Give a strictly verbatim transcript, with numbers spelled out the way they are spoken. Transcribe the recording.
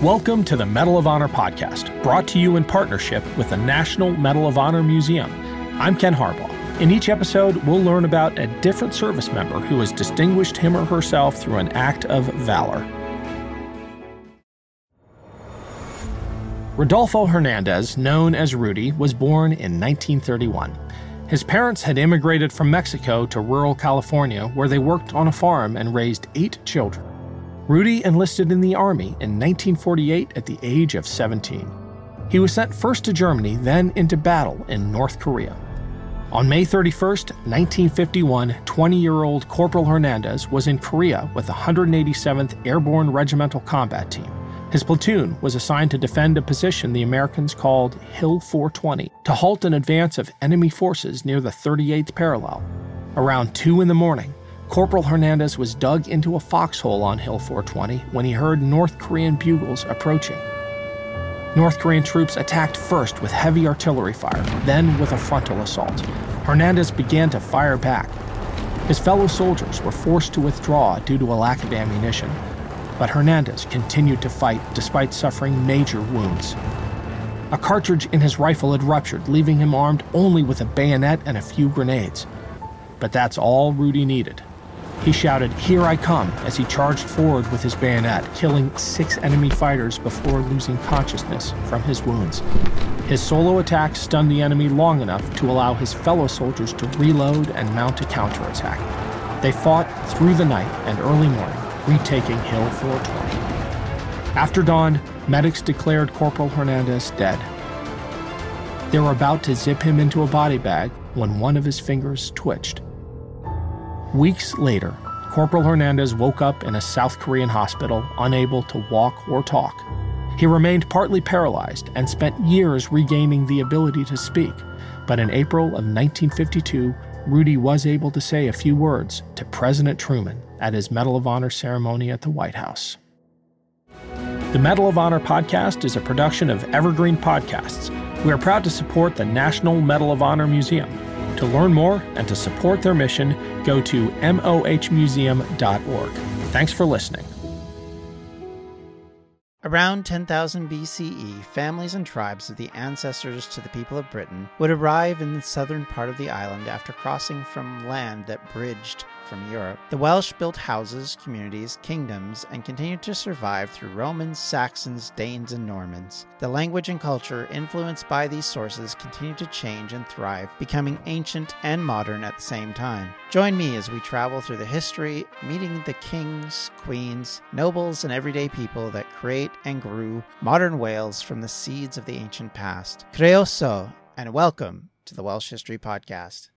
Welcome to the Medal of Honor podcast, brought to you in partnership with the National Medal of Honor Museum. I'm Ken Harbaugh. In each episode, we'll learn about a different service member who has distinguished him or herself through an act of valor. Rodolfo Hernandez, known as Rudy, was born in nineteen thirty-one. His parents had immigrated from Mexico to rural California, where they worked on a farm and raised eight children. Rudy enlisted in the Army in nineteen forty-eight at the age of seventeen. He was sent first to Germany, then into battle in North Korea. On May thirty-first, nineteen fifty-one, twenty-year-old Corporal Hernandez was in Korea with the one hundred eighty-seventh Airborne Regimental Combat Team. His platoon was assigned to defend a position the Americans called Hill four twenty, to halt an advance of enemy forces near the thirty-eighth parallel. Around two in the morning, Corporal Hernandez was dug into a foxhole on Hill four twenty when he heard North Korean bugles approaching. North Korean troops attacked first with heavy artillery fire, then with a frontal assault. Hernandez began to fire back. His fellow soldiers were forced to withdraw due to a lack of ammunition, but Hernandez continued to fight despite suffering major wounds. A cartridge in his rifle had ruptured, leaving him armed only with a bayonet and a few grenades. But that's all Rudy needed. He shouted, "Here I come," as he charged forward with his bayonet, killing six enemy fighters before losing consciousness from his wounds. His solo attack stunned the enemy long enough to allow his fellow soldiers to reload and mount a counterattack. They fought through the night and early morning, retaking Hill four twenty. After dawn, medics declared Corporal Hernandez dead. They were about to zip him into a body bag when one of his fingers twitched. Weeks later, Corporal Hernandez woke up in a South Korean hospital, unable to walk or talk. He remained partly paralyzed and spent years regaining the ability to speak. But in April of nineteen fifty-two, Rudy was able to say a few words to President Truman at his Medal of Honor ceremony at the White House. The Medal of Honor podcast is a production of Evergreen Podcasts. We are proud to support the National Medal of Honor Museum. To learn more and to support their mission, go to M O H museum dot org. Thanks for listening. Around ten thousand B C E, families and tribes of the ancestors to the people of Britain would arrive in the southern part of the island after crossing from land that bridged from Europe. The Welsh built houses, communities, kingdoms, and continued to survive through Romans, Saxons, Danes, and Normans. The language and culture influenced by these sources continued to change and thrive, becoming ancient and modern at the same time. Join me as we travel through the history, meeting the kings, queens, nobles, and everyday people that create and grew modern Wales from the seeds of the ancient past. Croeso, and welcome to the Welsh History Podcast.